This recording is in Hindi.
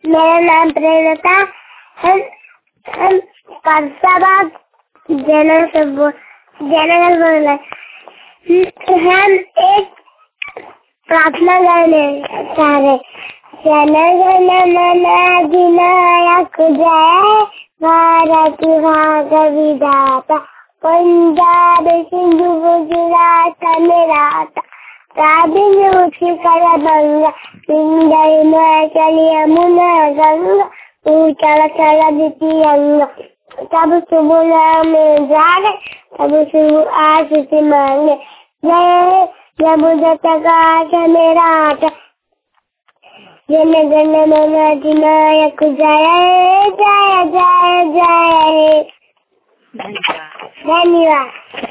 मेरा नाम प्रेरणा। हम परसाबाद जयनगर बोल रहे। हम एक प्रार्थना गाने चाह रहे। जनगण मन अधिनायक जय भारत भाग विधाता पंजाब सिंधु गुजरात मराठा द्राविड़ उत्कल बंगा विंध्य हिमाचल यमुना गंगा उच्चल द्वितीयंगा। तब शुभ नाम जागे तब शुभ आशीष मांगे। जय जब जगत मराठा जनगण मन अधिनायक जय जय जय जय। धन्यवाद।